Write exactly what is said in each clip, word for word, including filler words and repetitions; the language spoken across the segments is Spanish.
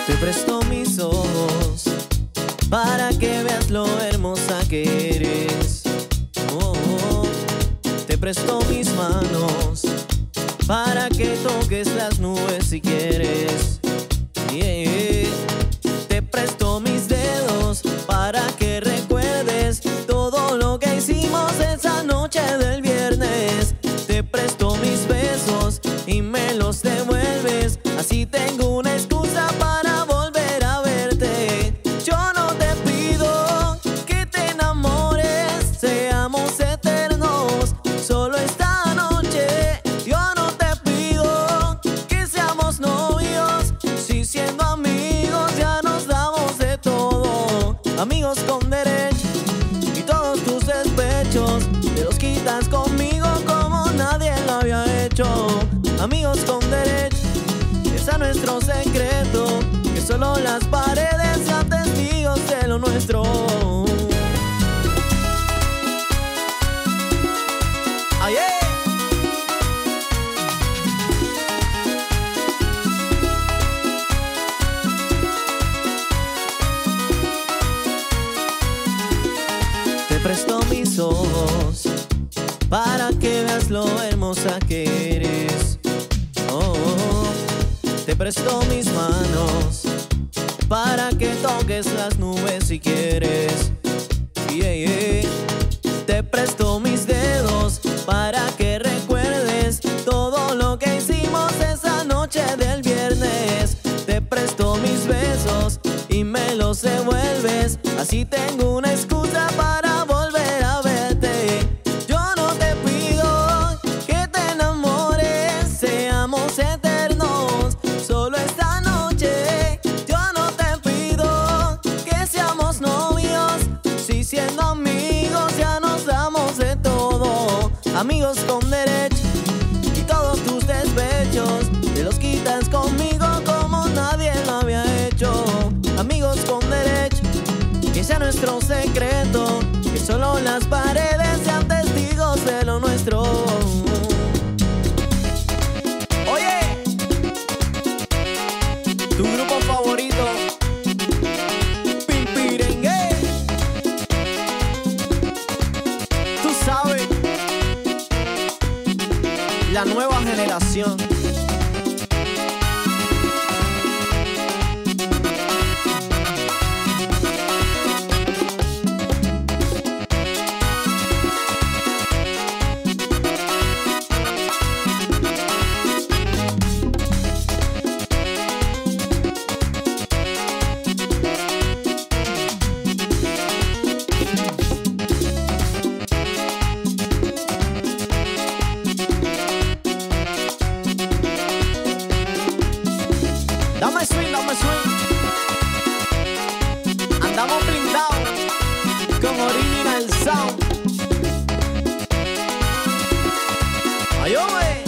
Te presto mis ojos para que veas lo hermosa que eres. Oh, oh. Te presto mis manos para que toques las nubes si quieres. Yeah. Te presto mis dedos para que recuerdes todo lo que hicimos esa noche del viernes. Te presto mis besos y me los devuelves, así tengo una excusa para volver a verte. Yo no te pido que te enamores, seamos eternos, solo esta noche. Yo no te pido que seamos novios, si siendo amigos ya nos damos de todo. Amigos con derecho y todos tus despechos te los quitas conmigo como nadie lo había hecho. Amigos con derecho, es a nuestro secreto, que solo las paredes sean testigos de lo nuestro. ¡Ay, eh! Te presto mis ojos para que veas lo hermosa que eres. Oh, oh. Te presto mis manos para que toques las nubes si quieres. Yeah, yeah. Te presto mis dedos para que recuerdes todo lo que hicimos esa noche del viernes. Te presto mis besos y me los devuelves, así tengo una excusa para volver a verte. Yo no te pido que te enamores, seamos eternos, solo esta noche. Yo no te pido que seamos novios, si siendo amigos ya nos damos de todo. Amigos con derecho y todos tus despechos te los quitas conmigo como nadie lo había hecho. Amigos con derecho, que sea nuestro secreto, que solo las paredes sean testigos de lo nuestro. Oye, tu grupo favorito, Pimpirengue. Tú sabes, la nueva generación. Dame swing, dame swing. Andamos blindados con Original Sound. Ay, oye.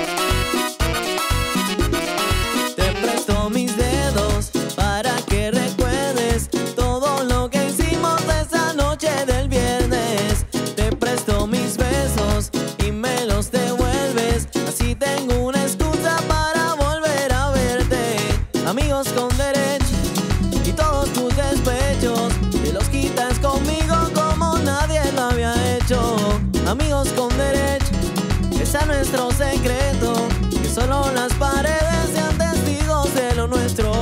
Te presto mis dedos para que recuerdes todo lo que hicimos esa noche del viernes. Te presto mis besos y me los devuelves, así tengo una excusa para volver a verte. Amigos con derecho y todos tus despechos te los quitas conmigo como nadie lo había hecho. Amigos con derecho, es a nuestro secreto, que solo las paredes sean testigos de lo nuestro.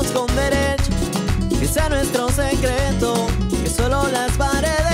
con derecho, que sea nuestro secreto, que solo las paredes